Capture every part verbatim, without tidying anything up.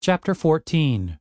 Chapter fourteen.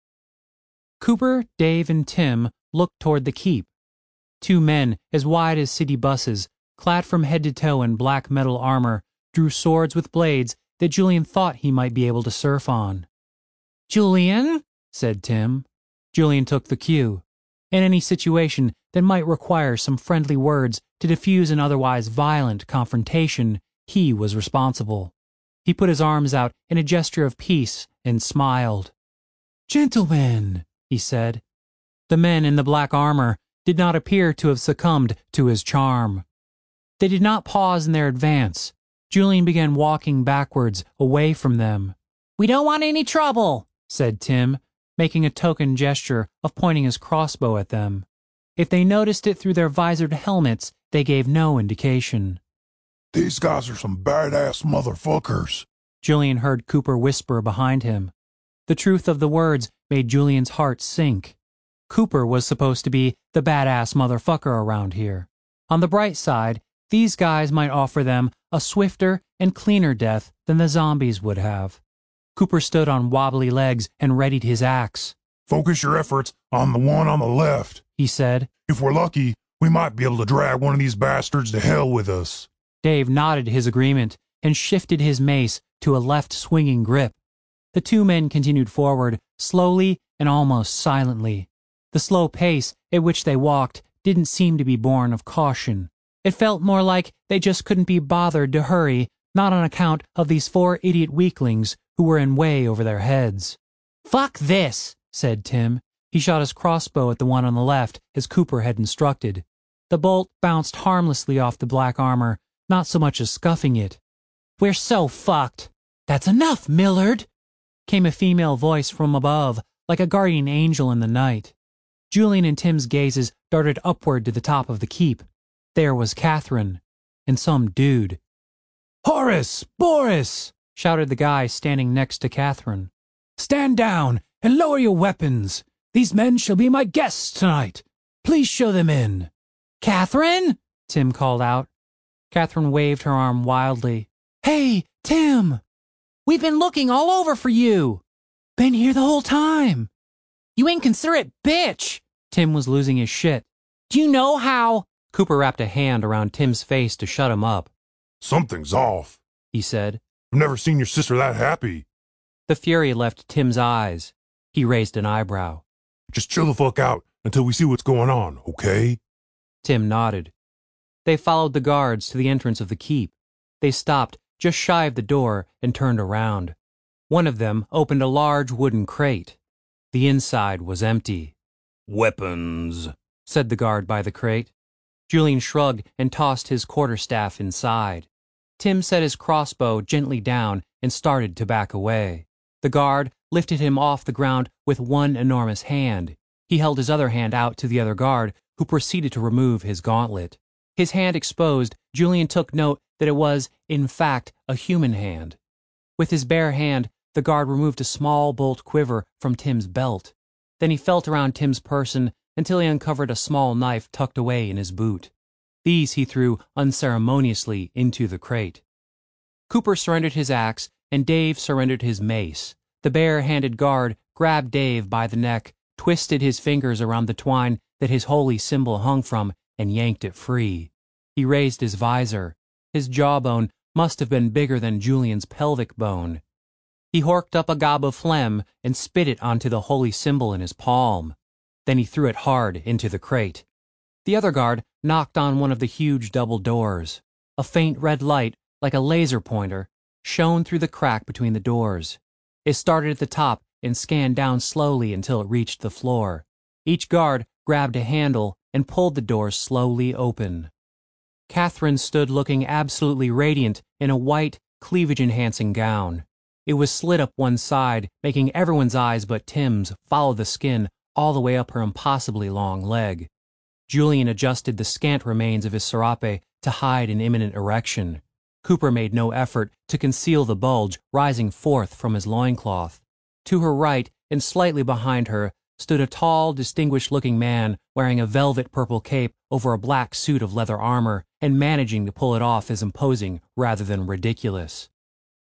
Cooper, Dave, and Tim looked toward the keep. Two men, as wide as city buses, clad from head to toe in black metal armor, drew swords with blades that Julian thought he might be able to surf on. "Julian," said Tim. Julian took the cue. In any situation that might require some friendly words to diffuse an otherwise violent confrontation, he was responsible. He put his arms out in a gesture of peace and smiled. "Gentlemen," he said. The men in the black armor did not appear to have succumbed to his charm. They did not pause in their advance. Julian began walking backwards, away from them. "We don't want any trouble," said Tim, making a token gesture of pointing his crossbow at them. If they noticed it through their visored helmets, they gave no indication. "These guys are some badass motherfuckers," Julian heard Cooper whisper behind him. The truth of the words made Julian's heart sink. Cooper was supposed to be the badass motherfucker around here. On the bright side, these guys might offer them a swifter and cleaner death than the zombies would have. Cooper stood on wobbly legs and readied his axe. "Focus your efforts on the one on the left," he said. "If we're lucky, we might be able to drag one of these bastards to hell with us." Dave nodded his agreement and shifted his mace to a left-swinging grip. The two men continued forward, slowly and almost silently. The slow pace at which they walked didn't seem to be born of caution. It felt more like they just couldn't be bothered to hurry, not on account of these four idiot weaklings who were in way over their heads. "Fuck this," said Tim. He shot his crossbow at the one on the left, as Cooper had instructed. The bolt bounced harmlessly off the black armor, not so much as scuffing it. "We're so fucked." "That's enough, Millard," came a female voice from above, like a guardian angel in the night. Julian and Tim's gazes darted upward to the top of the keep. There was Catherine, and some dude. "Horace! Boris!" shouted the guy standing next to Catherine. "Stand down and lower your weapons. These men shall be my guests tonight. Please show them in." "Catherine!" Tim called out. Catherine waved her arm wildly. "Hey, Tim! We've been looking all over for you. Been here the whole time." "You inconsiderate bitch!" Tim was losing his shit. "Do you know how—" Cooper wrapped a hand around Tim's face to shut him up. "Something's off," he said. "I've never seen your sister that happy." The fury left Tim's eyes. He raised an eyebrow. "Just chill the fuck out until we see what's going on, okay?" Tim nodded. They followed the guards to the entrance of the keep. They stopped just shy of the door and turned around. One of them opened a large wooden crate. The inside was empty. "Weapons," said the guard by the crate. Julian shrugged and tossed his quarterstaff inside. Tim set his crossbow gently down and started to back away. The guard lifted him off the ground with one enormous hand. He held his other hand out to the other guard, who proceeded to remove his gauntlet. His hand exposed, Julian took note that it was, in fact, a human hand. With his bare hand, the guard removed a small bolt quiver from Tim's belt. Then he felt around Tim's person until he uncovered a small knife tucked away in his boot. These he threw unceremoniously into the crate. Cooper surrendered his axe, and Dave surrendered his mace. The bare-handed guard grabbed Dave by the neck, twisted his fingers around the twine that his holy symbol hung from, and yanked it free. He raised his visor. His jawbone must have been bigger than Julian's pelvic bone. He horked up a gob of phlegm and spit it onto the holy symbol in his palm. Then he threw it hard into the crate. The other guard knocked on one of the huge double doors. A faint red light, like a laser pointer, shone through the crack between the doors. It started at the top and scanned down slowly until it reached the floor. Each guard grabbed a handle and pulled the door slowly open. Catherine stood looking absolutely radiant in a white, cleavage-enhancing gown. It was slit up one side, making everyone's eyes but Tim's follow the skin all the way up her impossibly long leg. Julian adjusted the scant remains of his serape to hide an imminent erection. Cooper made no effort to conceal the bulge rising forth from his loincloth. To her right, and slightly behind her, stood a tall, distinguished-looking man wearing a velvet purple cape over a black suit of leather armor and managing to pull it off as imposing rather than ridiculous.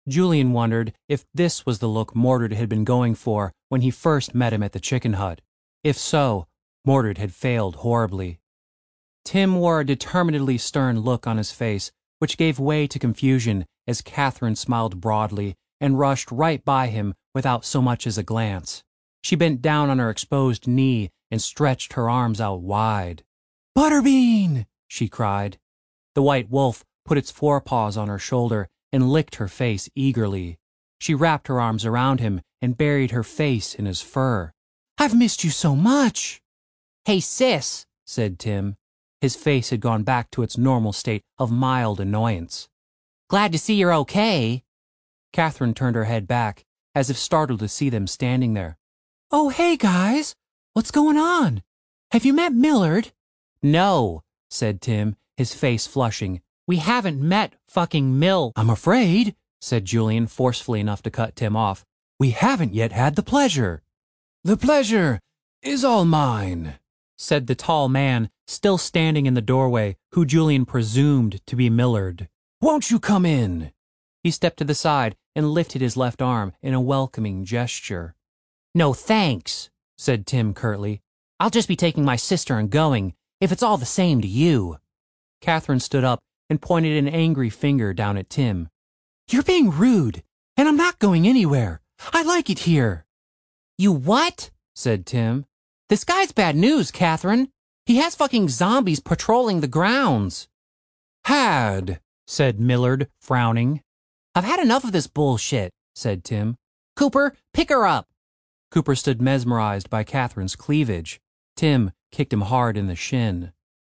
Julian wondered if this was the look Mordred had been going for when he first met him at the chicken hut. If so, Mordred had failed horribly. Tim wore a determinedly stern look on his face, which gave way to confusion as Catherine smiled broadly and rushed right by him without so much as a glance. She bent down on her exposed knee and stretched her arms out wide. "Butterbean!" she cried. The white wolf put its forepaws on her shoulder and licked her face eagerly. She wrapped her arms around him and buried her face in his fur. "I've missed you so much." "Hey, sis," said Tim. His face had gone back to its normal state of mild annoyance. "Glad to see you're okay." Catherine turned her head back, as if startled to see them standing there. "Oh, hey, guys. What's going on? Have you met Millard?" "No," said Tim, his face flushing. "We haven't met fucking Mill." "I'm afraid," said Julian, forcefully enough to cut Tim off, "we haven't yet had the pleasure." "The pleasure is all mine," said the tall man, still standing in the doorway, who Julian presumed to be Millard. "Won't you come in?" He stepped to the side and lifted his left arm in a welcoming gesture. "No thanks," said Tim curtly. "I'll just be taking my sister and going, if it's all the same to you." Catherine stood up and pointed an angry finger down at Tim. "You're being rude, and I'm not going anywhere. I like it here." "You what?" said Tim. "This guy's bad news, Catherine. He has fucking zombies patrolling the grounds." "Had," said Millard, frowning. "I've had enough of this bullshit," said Tim. "Cooper, pick her up." Cooper stood mesmerized by Catherine's cleavage. Tim kicked him hard in the shin.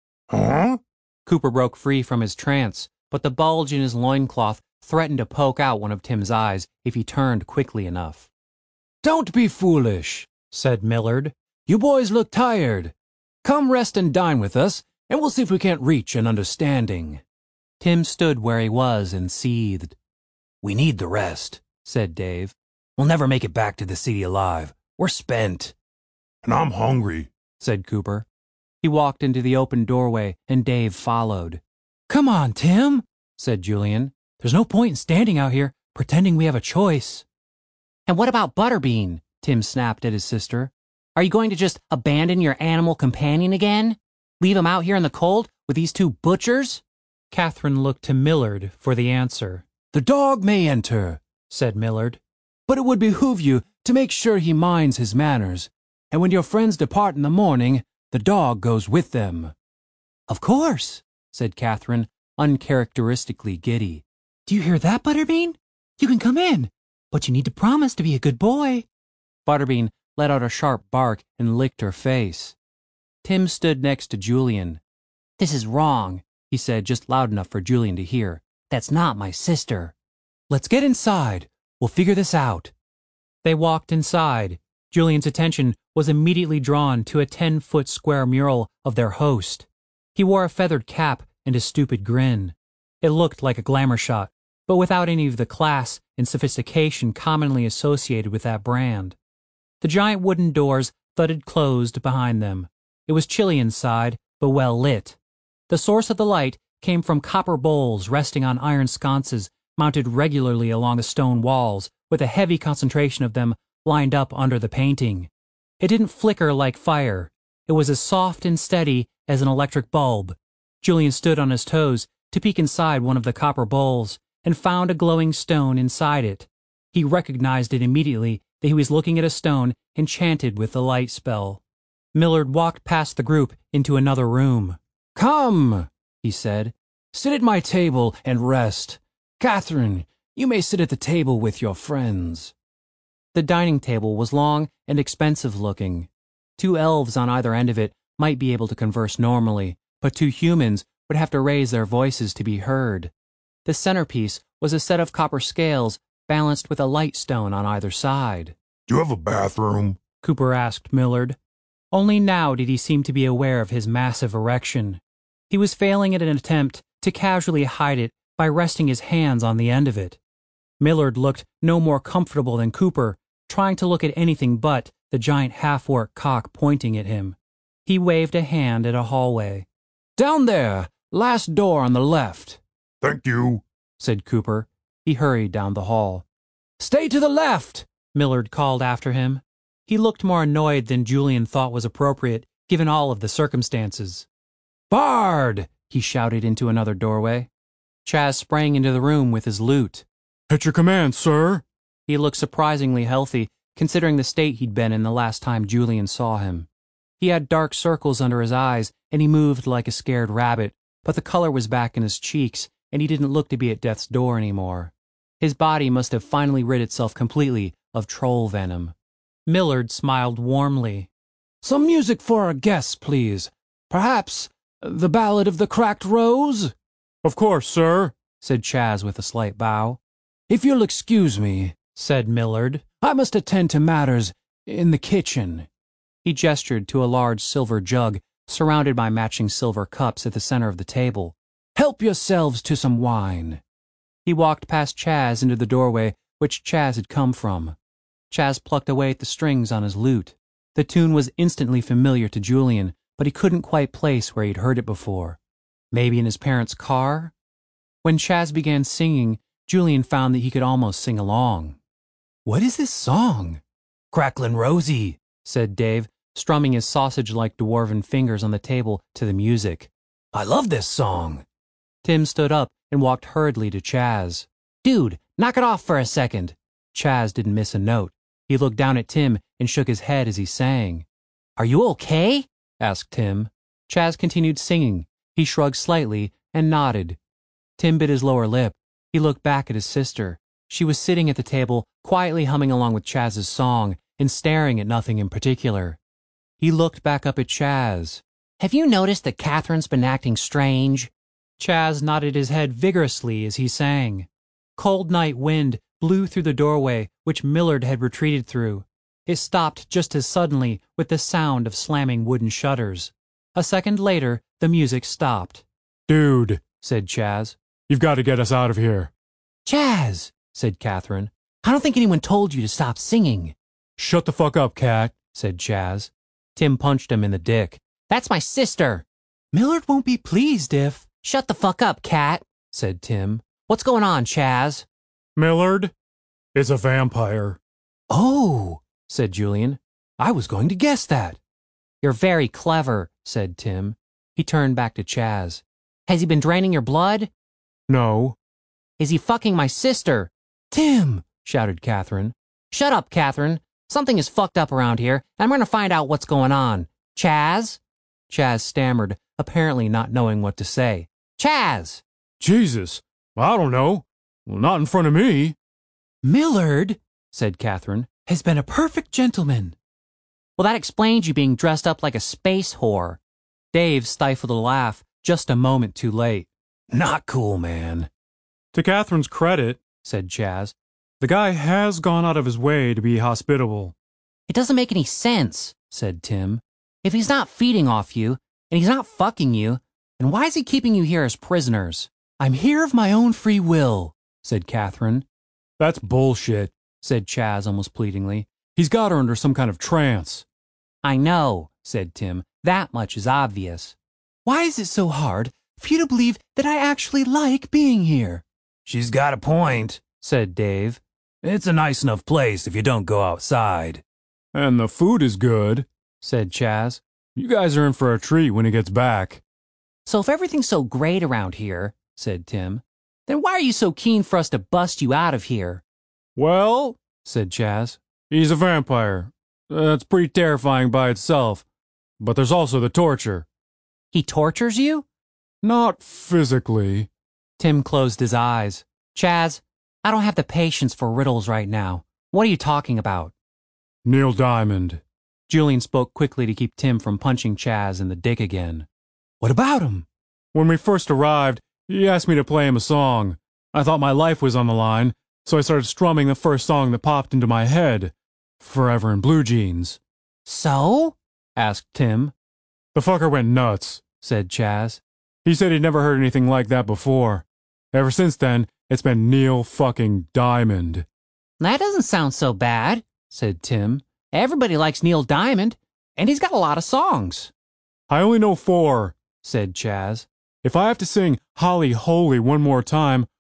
Huh? Cooper broke free from his trance, but the bulge in his loincloth threatened to poke out one of Tim's eyes if he turned quickly enough. "Don't be foolish," said Millard. "You boys look tired. Come rest and dine with us, and we'll see if we can't reach an understanding." Tim stood where he was and seethed. "We need the rest," said Dave. "We'll never make it back to the city alive. We're spent." "And I'm hungry," said Cooper. He walked into the open doorway, and Dave followed. "Come on, Tim," said Julian. "There's no point in standing out here pretending we have a choice." "And what about Butterbean?" Tim snapped at his sister. "Are you going to just abandon your animal companion again? Leave him out here in the cold with these two butchers?" Catherine looked to Millard for the answer. "The dog may enter," said Millard, "but it would behoove you to make sure he minds his manners, and when your friends depart in the morning, the dog goes with them." "Of course," said Catherine, uncharacteristically giddy. "Do you hear that, Butterbean? You can come in, but you need to promise to be a good boy." Butterbean let out a sharp bark and licked her face. Tim stood next to Julian. "This is wrong," he said just loud enough for Julian to hear. "That's not my sister." "Let's get inside. We'll figure this out." They walked inside. Julian's attention was immediately drawn to a ten-foot square mural of their host. He wore a feathered cap and a stupid grin. It looked like a glamour shot, but without any of the class and sophistication commonly associated with that brand. The giant wooden doors thudded closed behind them. It was chilly inside, but well lit. The source of the light came from copper bowls resting on iron sconces mounted regularly along the stone walls, with a heavy concentration of them lined up under the painting. It didn't flicker like fire. It was as soft and steady as an electric bulb. Julian stood on his toes to peek inside one of the copper bowls and found a glowing stone inside it. He recognized it immediately that he was looking at a stone enchanted with the light spell. Millard walked past the group into another room. "Come," he said. "Sit at my table and rest. Catherine, you may sit at the table with your friends." The dining table was long and expensive-looking. Two elves on either end of it might be able to converse normally, but two humans would have to raise their voices to be heard. The centerpiece was a set of copper scales balanced with a light stone on either side. "Do you have a bathroom?" Cooper asked Millard. Only now did he seem to be aware of his massive erection. He was failing at an attempt to casually hide it by resting his hands on the end of it. Millard looked no more comfortable than Cooper, trying to look at anything but the giant half-orc cock pointing at him. He waved a hand at a hallway. "Down there, last door on the left." "Thank you," said Cooper. He hurried down the hall. "Stay to the left!" Millard called after him. He looked more annoyed than Julian thought was appropriate, given all of the circumstances. "Bard!" he shouted into another doorway. Chaz sprang into the room with his lute. At your command, sir. He looked surprisingly healthy, considering the state he'd been in the last time Julian saw him. He had dark circles under his eyes, and he moved like a scared rabbit, but the color was back in his cheeks, and he didn't look to be at death's door anymore. His body must have finally rid itself completely of troll venom. Millard smiled warmly. "Some music for our guests, please. Perhaps the Ballad of the Cracked Rose?" Of course, sir, said Chaz with a slight bow. "If you'll excuse me," said Millard, "I must attend to matters in the kitchen." He gestured to a large silver jug surrounded by matching silver cups at the center of the table. "Help yourselves to some wine." He walked past Chaz into the doorway which Chaz had come from. Chaz plucked away at the strings on his lute. The tune was instantly familiar to Julian, but he couldn't quite place where he'd heard it before. Maybe in his parents' car? When Chaz began singing, Julian found that he could almost sing along. "What is this song?" "Cracklin' Rosie," said Dave, strumming his sausage-like dwarven fingers on the table to the music. "I love this song." Tim stood up and walked hurriedly to Chaz. "Dude, knock it off for a second." Chaz didn't miss a note. He looked down at Tim and shook his head as he sang. "Are you okay?" asked Tim. Chaz continued singing. He shrugged slightly and nodded. Tim bit his lower lip. He looked back at his sister. She was sitting at the table, quietly humming along with Chaz's song and staring at nothing in particular. He looked back up at Chaz. "Have you noticed that Catherine's been acting strange?" Chaz nodded his head vigorously as he sang. Cold night wind blew through the doorway which Millard had retreated through. It stopped just as suddenly with the sound of slamming wooden shutters. A second later, the music stopped. "Dude," said Chaz. "you've got to get us out of here." "Chaz," said Catherine, "I don't think anyone told you to stop singing." "Shut the fuck up, Cat," said Chaz. Tim punched him in the dick. "That's my sister." "Millard won't be pleased if—" "Shut the fuck up, Cat," said Tim. "What's going on, Chaz?" "Millard is a vampire." "Oh," said Julian. "I was going to guess that." "You're very clever," said Tim. He turned back to Chaz. "Has he been draining your blood?" "No." "Is he fucking my sister?" "Tim!" shouted Catherine. "Shut up, Catherine. Something is fucked up around here, and I'm going to find out what's going on. Chaz?" Chaz stammered, apparently not knowing what to say. "Chaz!" "Jesus, I don't know. Well, not in front of me." "Millard," said Catherine, "has been a perfect gentleman." "Well, that explains you being dressed up like a space whore." Dave stifled a laugh, just a moment too late. "Not cool, man." To Catherine's credit, said Chaz, the guy has gone out of his way to be hospitable. "It doesn't make any sense," said Tim. "If he's not feeding off you, and he's not fucking you, then why is he keeping you here as prisoners?" "I'm here of my own free will," said Catherine. "That's bullshit," said Chaz almost pleadingly. "He's got her under some kind of trance." "I know," said Tim. "That much is obvious." "Why is it so hard for you to believe that I actually like being here?" "She's got a point," said Dave. "It's a nice enough place if you don't go outside." "And the food is good," said Chaz. "You guys are in for a treat when he gets back." "So if everything's so great around here," said Tim, "then why are you so keen for us to bust you out of here?" "Well," said Chaz, "he's a vampire. That's pretty terrifying by itself. But there's also the torture." "He tortures you?" "Not physically." Tim closed his eyes. "Chaz, I don't have the patience for riddles right now. What are you talking about?" "Neil Diamond." Julian spoke quickly to keep Tim from punching Chaz in the dick again. "What about him?" "When we first arrived, he asked me to play him a song. I thought my life was on the line, so I started strumming the first song that popped into my head. Forever in Blue Jeans." "So?" asked Tim. "The fucker went nuts," said Chaz. "He said he'd never heard anything like that before. Ever since then, it's been Neil fucking Diamond." "That doesn't sound so bad," said Tim. "Everybody likes Neil Diamond, and he's got a lot of songs." "I only know four," said Chaz. "If I have to sing Holly Holy one more time, I'm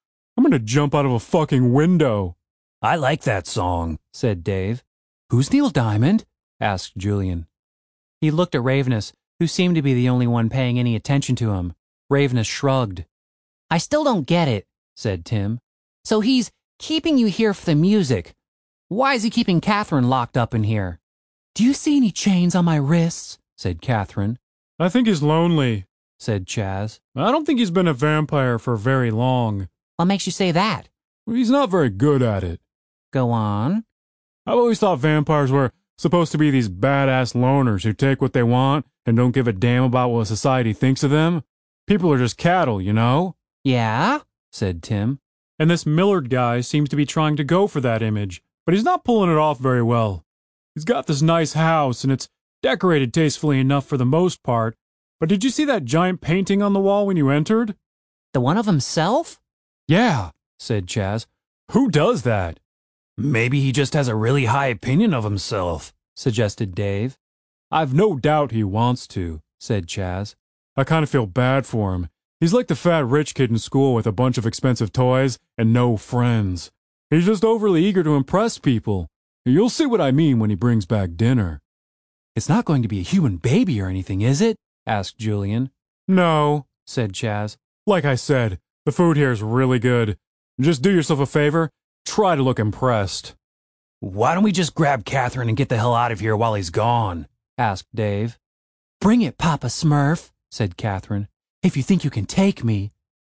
gonna jump out of a fucking window. I like that song, said Dave. Who's Neil Diamond? asked Julian. He looked at Ravenous, who seemed to be the only one paying any attention to him. Ravenous shrugged. I still don't get it, said Tim. So he's keeping you here for the music. Why is he keeping Catherine locked up in here? Do you see any chains on my wrists? Said Catherine. I think he's lonely, said Chaz. I don't think he's been a vampire for very long. What makes you say that? He's not very good at it. Go on. I've always thought vampires were supposed to be these badass loners who take what they want and don't give a damn about what society thinks of them. People are just cattle, you know? Yeah, said Tim. And this Millard guy seems to be trying to go for that image, but he's not pulling it off very well. He's got this nice house, and it's decorated tastefully enough for the most part, but did you see that giant painting on the wall when you entered? The one of himself? Yeah, said Chaz. Who does that? Maybe he just has a really high opinion of himself, suggested Dave. I've no doubt he wants to, said Chaz. I kind of feel bad for him. He's like the fat rich kid in school with a bunch of expensive toys and no friends. He's just overly eager to impress people. You'll see what I mean when he brings back dinner. It's not going to be a human baby or anything, is it? Asked Julian. No, said Chaz. Like I said, the food here is really good. Just do yourself a favor. Try to look impressed. Why don't we just grab Catherine and get the hell out of here while he's gone? Asked Dave. Bring it, Papa Smurf, said Catherine. If you think you can take me.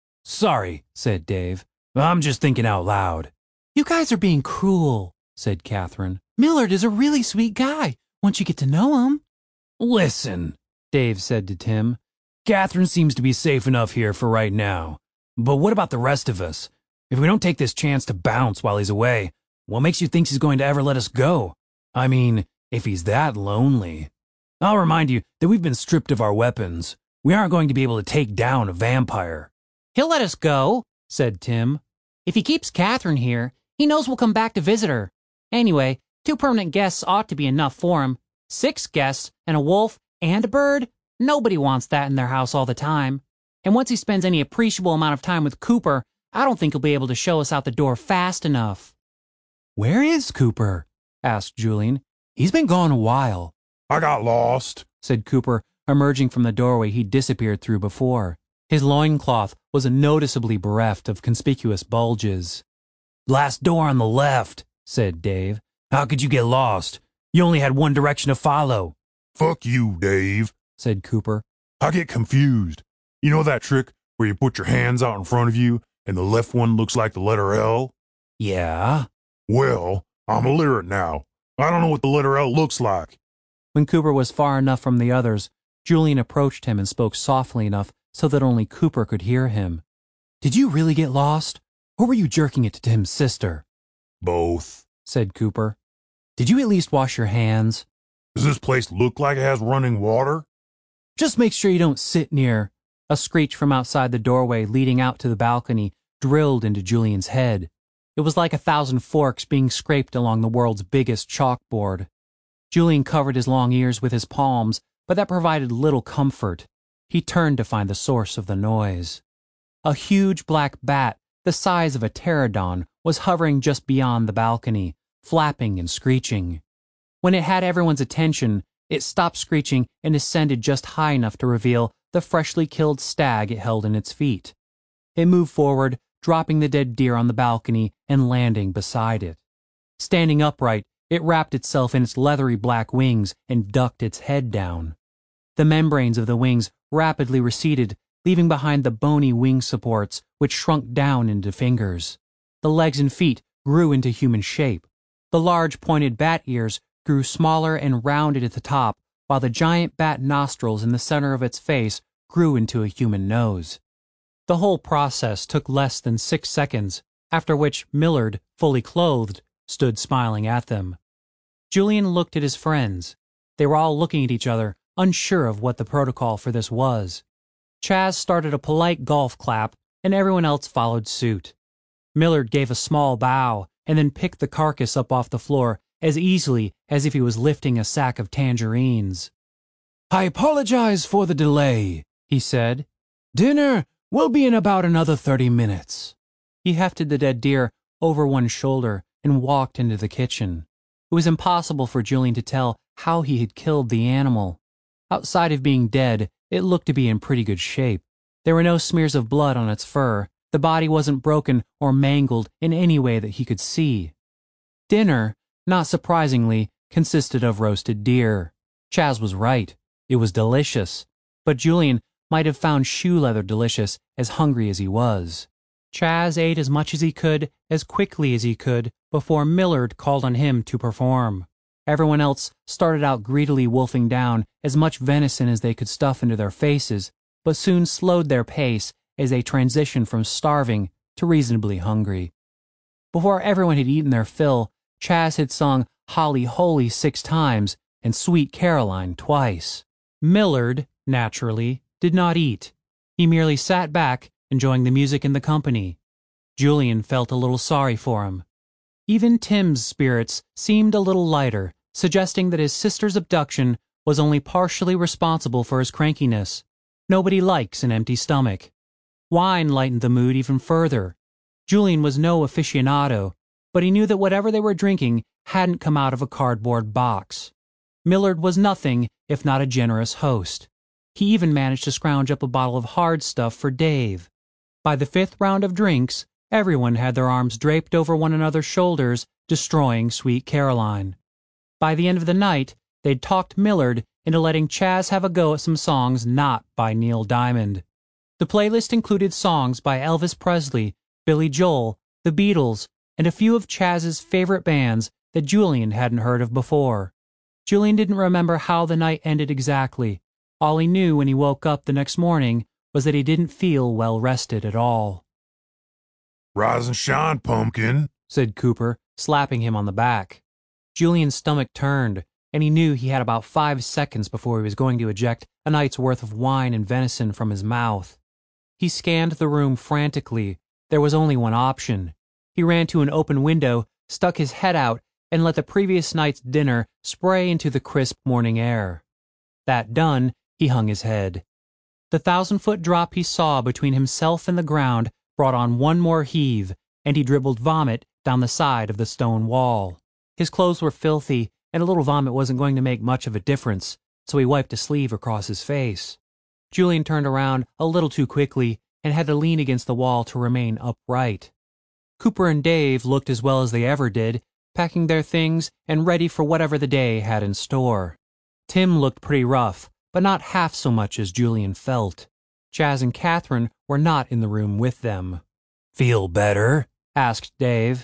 Sorry, said Dave. I'm just thinking out loud. You guys are being cruel, said Catherine. Millard is a really sweet guy once you get to know him. Listen, Dave said to Tim. Catherine seems to be safe enough here for right now. But what about the rest of us? If we don't take this chance to bounce while he's away, what makes you think he's going to ever let us go? I mean, if he's that lonely. I'll remind you that we've been stripped of our weapons. We aren't going to be able to take down a vampire. He'll let us go, said Tim. If he keeps Catherine here, he knows we'll come back to visit her. Anyway, two permanent guests ought to be enough for him. Six guests and a wolf and a bird? Nobody wants that in their house all the time. And once he spends any appreciable amount of time with Cooper, I don't think he'll be able to show us out the door fast enough. Where is Cooper? Asked Julian. He's been gone a while. I got lost, said Cooper, emerging from the doorway he'd disappeared through before. His loincloth was noticeably bereft of conspicuous bulges. Last door on the left, said Dave. How could you get lost? You only had one direction to follow. Fuck you, Dave, said Cooper. I get confused. You know that trick where you put your hands out in front of you and the left one looks like the letter L? Yeah? Well, I'm illiterate now. I don't know what the letter L looks like. When Cooper was far enough from the others, Julian approached him and spoke softly enough so that only Cooper could hear him. Did you really get lost? Or were you jerking it to Tim's sister? Both, said Cooper. Did you at least wash your hands? Does this place look like it has running water? Just make sure you don't sit near. A screech from outside the doorway leading out to the balcony drilled into Julian's head. It was like a thousand forks being scraped along the world's biggest chalkboard. Julian covered his long ears with his palms, but that provided little comfort. He turned to find the source of the noise. A huge black bat, the size of a pterodon, was hovering just beyond the balcony, flapping and screeching. When it had everyone's attention, it stopped screeching and ascended just high enough to reveal the freshly killed stag it held in its feet. It moved forward, dropping the dead deer on the balcony and landing beside it. Standing upright, it wrapped itself in its leathery black wings and ducked its head down. The membranes of the wings rapidly receded, leaving behind the bony wing supports, which shrunk down into fingers. The legs and feet grew into human shape. The large pointed bat ears grew smaller and rounded at the top, while the giant bat nostrils in the center of its face grew into a human nose. The whole process took less than six seconds, after which Millard, fully clothed, stood smiling at them. Julian looked at his friends. They were all looking at each other, unsure of what the protocol for this was. Chaz started a polite golf clap, and everyone else followed suit. Millard gave a small bow, and then picked the carcass up off the floor as easily as if he was lifting a sack of tangerines. I apologize for the delay, he said. Dinner will be in about another thirty minutes. He hefted the dead deer over one shoulder and walked into the kitchen. It was impossible for Julian to tell how he had killed the animal. Outside of being dead, it looked to be in pretty good shape. There were no smears of blood on its fur. The body wasn't broken or mangled in any way that he could see. Dinner, not surprisingly, consisted of roasted deer. Chaz was right. It was delicious. But Julian might have found shoe leather delicious, as hungry as he was. Chaz ate as much as he could, as quickly as he could, before Millard called on him to perform. Everyone else started out greedily wolfing down as much venison as they could stuff into their faces, but soon slowed their pace as they transitioned from starving to reasonably hungry. Before everyone had eaten their fill, Chaz had sung Holly Holy six times and Sweet Caroline twice. Millard, naturally, did not eat. He merely sat back, enjoying the music and the company. Julian felt a little sorry for him. Even Tim's spirits seemed a little lighter, suggesting that his sister's abduction was only partially responsible for his crankiness. Nobody likes an empty stomach. Wine lightened the mood even further. Julian was no aficionado, but he knew that whatever they were drinking hadn't come out of a cardboard box. Millard was nothing if not a generous host. He even managed to scrounge up a bottle of hard stuff for Dave. By the fifth round of drinks, everyone had their arms draped over one another's shoulders, destroying Sweet Caroline. By the end of the night, they'd talked Millard into letting Chaz have a go at some songs not by Neil Diamond. The playlist included songs by Elvis Presley, Billy Joel, the Beatles, and a few of Chaz's favorite bands that Julian hadn't heard of before. Julian didn't remember how the night ended exactly. All he knew when he woke up the next morning was that he didn't feel well rested at all. Rise and shine, pumpkin, said Cooper, slapping him on the back. Julian's stomach turned, and he knew he had about five seconds before he was going to eject a night's worth of wine and venison from his mouth. He scanned the room frantically. There was only one option. He ran to an open window, stuck his head out, and let the previous night's dinner spray into the crisp morning air. That done, he hung his head. The thousand-foot drop he saw between himself and the ground brought on one more heave, and he dribbled vomit down the side of the stone wall. His clothes were filthy, and a little vomit wasn't going to make much of a difference, so he wiped a sleeve across his face. Julian turned around a little too quickly and had to lean against the wall to remain upright. Cooper and Dave looked as well as they ever did, packing their things and ready for whatever the day had in store. Tim looked pretty rough, but not half so much as Julian felt. Chaz and Catherine were not in the room with them. "Feel better?" asked Dave.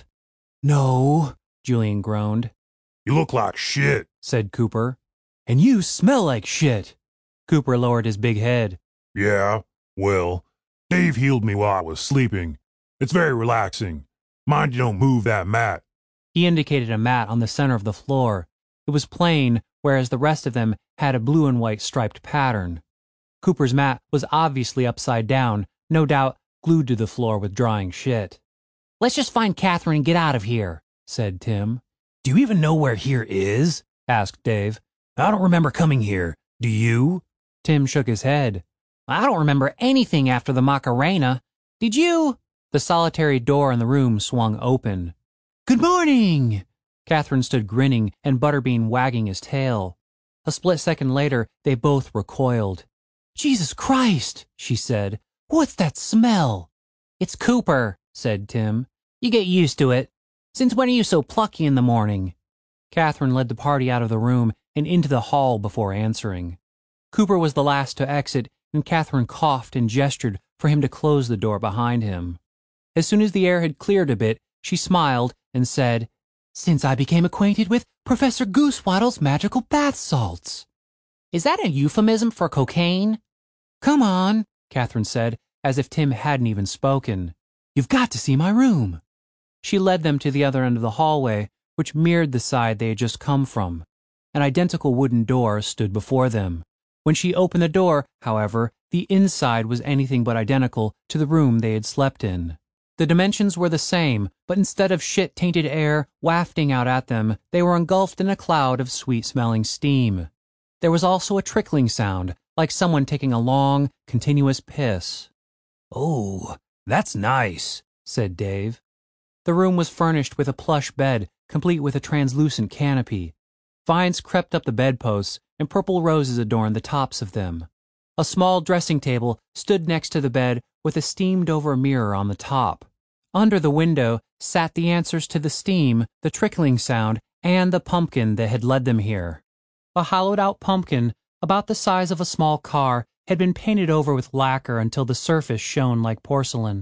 "No," Julian groaned. You look like shit, said Cooper. "And you smell like shit." Cooper lowered his big head. Yeah, well, Dave healed me while I was sleeping. It's very relaxing. Mind you don't move that mat. He indicated a mat on the center of the floor. It was plain, whereas the rest of them had a blue and white striped pattern. Cooper's mat was obviously upside down, no doubt glued to the floor with drying shit. "Let's just find Catherine and get out of here," said Tim. "Do you even know where here is?" asked Dave. "I don't remember coming here. Do you?" Tim shook his head. "I don't remember anything after the Macarena. Did you?" The solitary door in the room swung open. "Good morning!" Catherine stood grinning and Butterbean wagging his tail. A split second later, they both recoiled. "Jesus Christ," she said. "What's that smell?" "It's Cooper," said Tim. "You get used to it. Since when are you so plucky in the morning?" Catherine led the party out of the room and into the hall before answering. Cooper was the last to exit, and Catherine coughed and gestured for him to close the door behind him. As soon as the air had cleared a bit, she smiled and said, "Since I became acquainted with Professor Goosewaddle's magical bath salts." "Is that a euphemism for cocaine?" "Come on," Catherine said, as if Tim hadn't even spoken. "You've got to see my room." She led them to the other end of the hallway, which mirrored the side they had just come from. An identical wooden door stood before them. When she opened the door, however, the inside was anything but identical to the room they had slept in. The dimensions were the same, but instead of shit-tainted air wafting out at them, they were engulfed in a cloud of sweet-smelling steam. There was also a trickling sound, like someone taking a long, continuous piss. "Oh, that's nice," said Dave. The room was furnished with a plush bed, complete with a translucent canopy. Vines crept up the bedposts, and purple roses adorned the tops of them. A small dressing table stood next to the bed with a steamed-over mirror on the top. Under the window sat the answers to the steam, the trickling sound, and the pumpkin that had led them here. A hollowed-out pumpkin, about the size of a small car, had been painted over with lacquer until the surface shone like porcelain.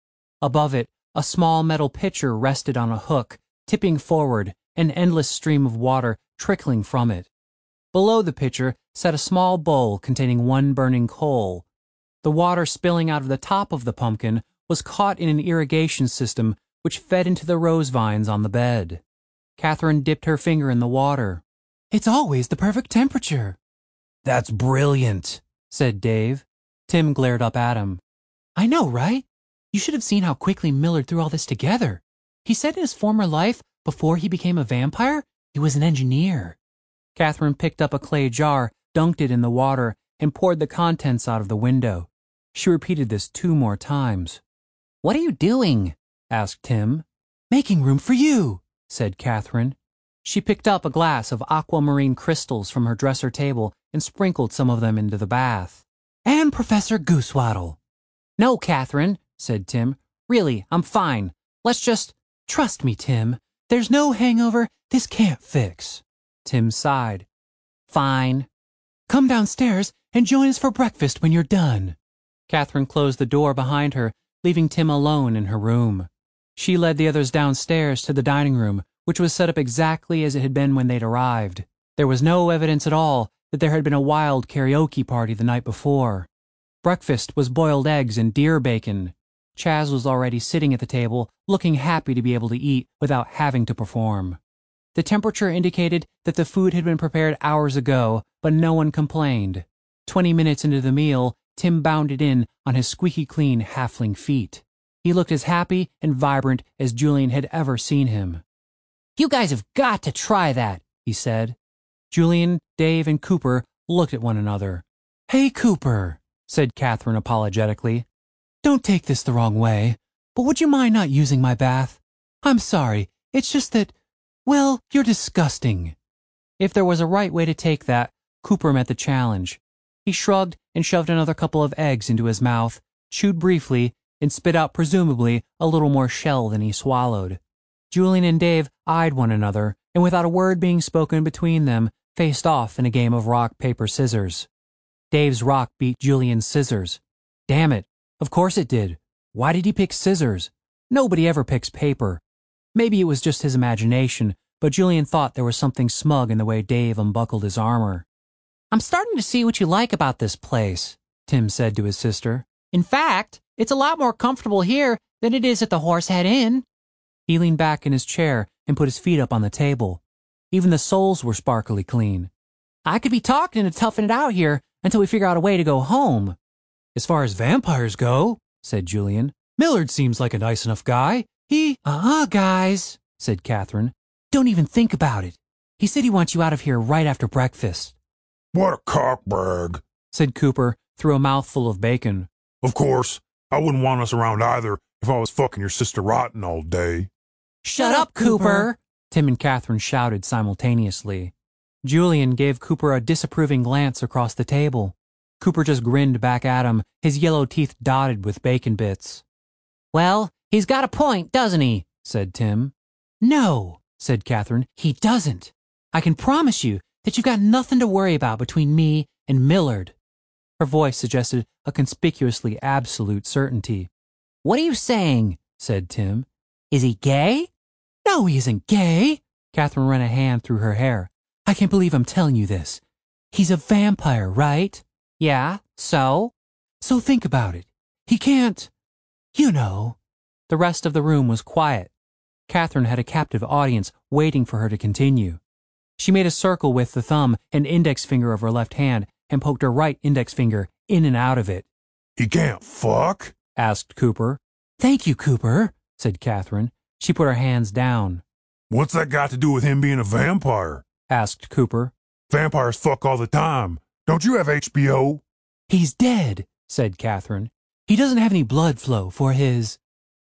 Above it, a small metal pitcher rested on a hook, tipping forward, an endless stream of water trickling from it. Below the pitcher sat a small bowl containing one burning coal. The water spilling out of the top of the pumpkin was caught in an irrigation system which fed into the rose vines on the bed. Catherine dipped her finger in the water. "It's always the perfect temperature." "That's brilliant," said Dave. Tim glared up at him. "I know, right? You should have seen how quickly Millard threw all this together. He said in his former life, before he became a vampire, he was an engineer." Catherine picked up a clay jar, dunked it in the water, and poured the contents out of the window. She repeated this two more times. "What are you doing?" asked Tim. "Making room for you," said Catherine. She picked up a glass of aquamarine crystals from her dresser table and sprinkled some of them into the bath. "And Professor Goosewaddle." "No, Catherine," said Tim. "Really, I'm fine. Let's just—" "Trust me, Tim. There's no hangover this can't fix." Tim sighed. "Fine." "Come downstairs and join us for breakfast when you're done." Catherine closed the door behind her, leaving Tim alone in her room. She led the others downstairs to the dining room, which was set up exactly as it had been when they'd arrived. There was no evidence at all that there had been a wild karaoke party the night before. Breakfast was boiled eggs and deer bacon. Chaz was already sitting at the table, looking happy to be able to eat without having to perform. The temperature indicated that the food had been prepared hours ago, but no one complained. Twenty minutes into the meal, Tim bounded in on his squeaky clean halfling feet. He looked as happy and vibrant as Julian had ever seen him. "You guys have got to try that," he said. Julian, Dave, and Cooper looked at one another. "Hey, Cooper," said Catherine apologetically. "Don't take this the wrong way, but would you mind not using my bath? I'm sorry, it's just that, well, you're disgusting." If there was a right way to take that, Cooper met the challenge. He shrugged and shoved another couple of eggs into his mouth, chewed briefly, and spit out presumably a little more shell than he swallowed. Julian and Dave eyed one another, and without a word being spoken between them, faced off in a game of rock, paper, scissors. Dave's rock beat Julian's scissors. Damn it, of course it did. Why did he pick scissors? Nobody ever picks paper. Maybe it was just his imagination, but Julian thought there was something smug in the way Dave unbuckled his armor. "I'm starting to see what you like about this place," Tim said to his sister. "In fact, it's a lot more comfortable here than it is at the Horsehead Inn." He leaned back in his chair and put his feet up on the table. Even the soles were sparkly clean. "I could be talking to toughen it out here until we figure out a way to go home." "As far as vampires go," said Julian, "Millard seems like a nice enough guy. He—" "Uh-uh, guys," said Catherine. "Don't even think about it. He said he wants you out of here right after breakfast." What a cockbag, said Cooper through a mouthful of bacon. "Of course, I wouldn't want us around either if I was fucking your sister rotten all day." "Shut up, Cooper!" Tim and Catherine shouted simultaneously. Julian gave Cooper a disapproving glance across the table. Cooper just grinned back at him, his yellow teeth dotted with bacon bits. "Well, he's got a point, doesn't he?" said Tim. "No," said Catherine, "he doesn't. I can promise you that you've got nothing to worry about between me and Millard." Her voice suggested a conspicuously absolute certainty. "What are you saying?" said Tim. "Is he gay?" "No, he isn't gay." Catherine ran a hand through her hair. "I can't believe I'm telling you this. He's a vampire, right?" "Yeah, so?" "So think about it. He can't, you know." The rest of the room was quiet. Catherine had a captive audience waiting for her to continue. She made a circle with the thumb and index finger of her left hand and poked her right index finger in and out of it. "He can't fuck?" asked Cooper. "Thank you, Cooper," said Catherine. She put her hands down. "What's that got to do with him being a vampire?" asked Cooper. "Vampires fuck all the time. Don't you have H B O?" "He's dead," said Catherine. "He doesn't have any blood flow for his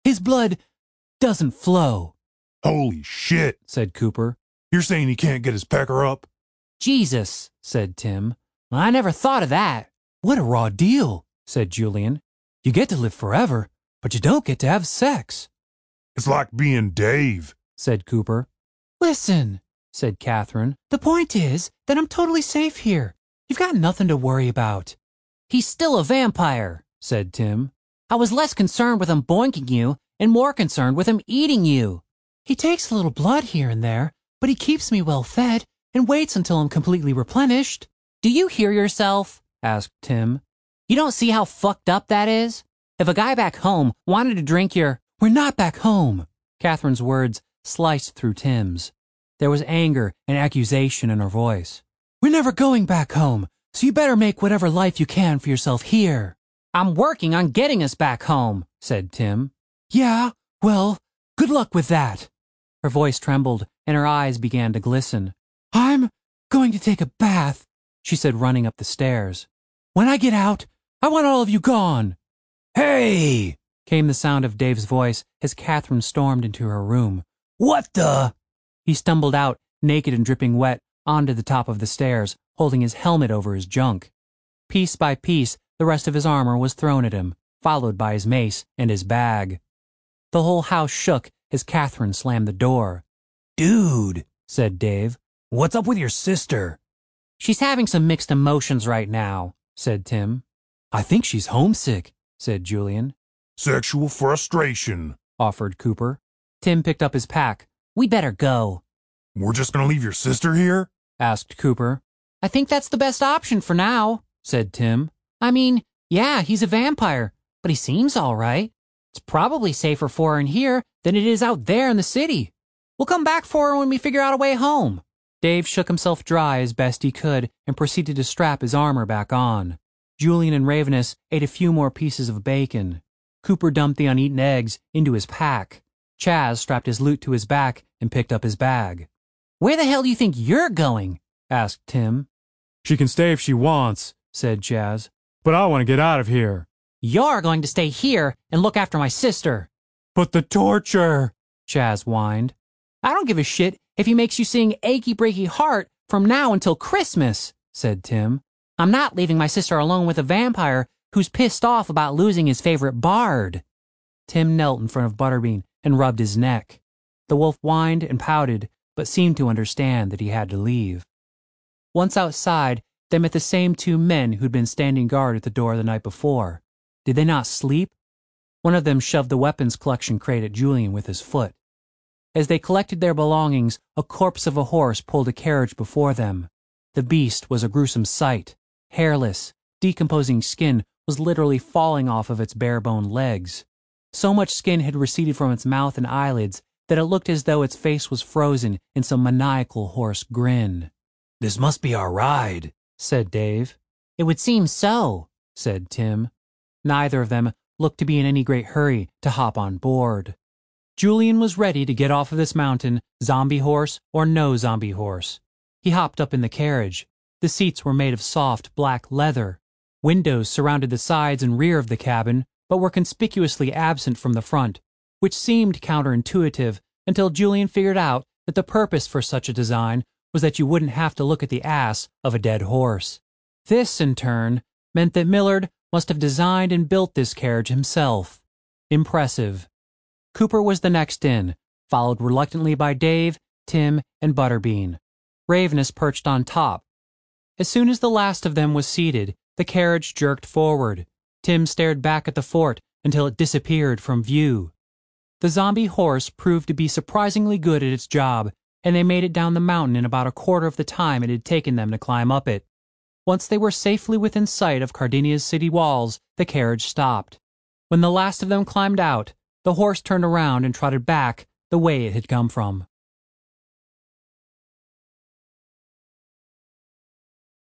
His blood doesn't flow, Holy shit, said Cooper. you're saying he can't get his pecker up? Jesus, said Tim. I never thought of that. What a raw deal, said Julian. You get to live forever, but you don't get to have sex. It's like being Dave, said Cooper. Listen, said Catherine. the point is that I'm totally safe here. You've got nothing to worry about. He's still a vampire, said Tim. I was less concerned with him boinking you and more concerned with him eating you. He takes a little blood here and there, but he keeps me well fed and waits until I'm completely replenished. Do you hear yourself? Asked Tim. You don't see how fucked up that is? If a guy back home wanted to drink your... We're not back home. Catherine's words sliced through Tim's. There was anger and accusation in her voice. We're never going back home, so you better make whatever life you can for yourself here. I'm working on getting us back home, said Tim. Yeah, well, good luck with that. Her voice trembled and her eyes began to glisten. I'm going to take a bath, she said, running up the stairs. When I get out, I want all of you gone. Hey, came the sound of Dave's voice as Catherine stormed into her room. What the? He stumbled out, naked and dripping wet, onto the top of the stairs, holding his helmet over his junk. Piece by piece, the rest of his armor was thrown at him, followed by his mace and his bag. The whole house shook as Catherine slammed the door. Dude, said Dave, what's up with your sister? She's having some mixed emotions right now, said Tim. I think she's homesick, said Julian. Sexual frustration, offered Cooper. Tim picked up his pack. We better go. We're just gonna leave your sister here? Asked Cooper. I think that's the best option for now, said Tim. I mean, yeah, he's a vampire, but he seems all right. It's probably safer for her in here than it is out there in the city. We'll come back for her when we figure out a way home. Dave shook himself dry as best he could and proceeded to strap his armor back on. Julian and Ravenous ate a few more pieces of bacon. Cooper dumped the uneaten eggs into his pack. Chaz strapped his loot to his back and picked up his bag. Where the hell do you think you're going? Asked Tim. She can stay if she wants, said Chaz. But I want to get out of here. You're going to stay here and look after my sister. But the torture, Chaz whined. I don't give a shit if he makes you sing Achy Breaky Heart from now until Christmas, said Tim. I'm not leaving my sister alone with a vampire who's pissed off about losing his favorite bard. Tim knelt in front of Butterbean and rubbed his neck. The wolf whined and pouted, but seemed to understand that he had to leave. Once outside, they met the same two men who'd been standing guard at the door the night before. Did they not sleep? One of them shoved the weapons collection crate at Julian with his foot. As they collected their belongings, a corpse of a horse pulled a carriage before them. The beast was a gruesome sight. Hairless, decomposing skin was literally falling off of its bare-boned legs. So much skin had receded from its mouth and eyelids that it looked as though its face was frozen in some maniacal horse grin. This must be our ride, said Dave. It would seem so, said Tim. Neither of them looked to be in any great hurry to hop on board. Julian was ready to get off of this mountain, zombie horse or no zombie horse. He hopped up in the carriage. The seats were made of soft, black leather. Windows surrounded the sides and rear of the cabin, but were conspicuously absent from the front, which seemed counterintuitive until Julian figured out that the purpose for such a design was that you wouldn't have to look at the ass of a dead horse. This, in turn, meant that Millard must have designed and built this carriage himself. Impressive. Cooper was the next in, followed reluctantly by Dave, Tim, and Butterbean. Ravenous perched on top. As soon as the last of them was seated, the carriage jerked forward. Tim stared back at the fort until it disappeared from view. The zombie horse proved to be surprisingly good at its job, and they made it down the mountain in about a quarter of the time it had taken them to climb up it. Once they were safely within sight of Cardenia's city walls, the carriage stopped. When the last of them climbed out, the horse turned around and trotted back the way it had come from.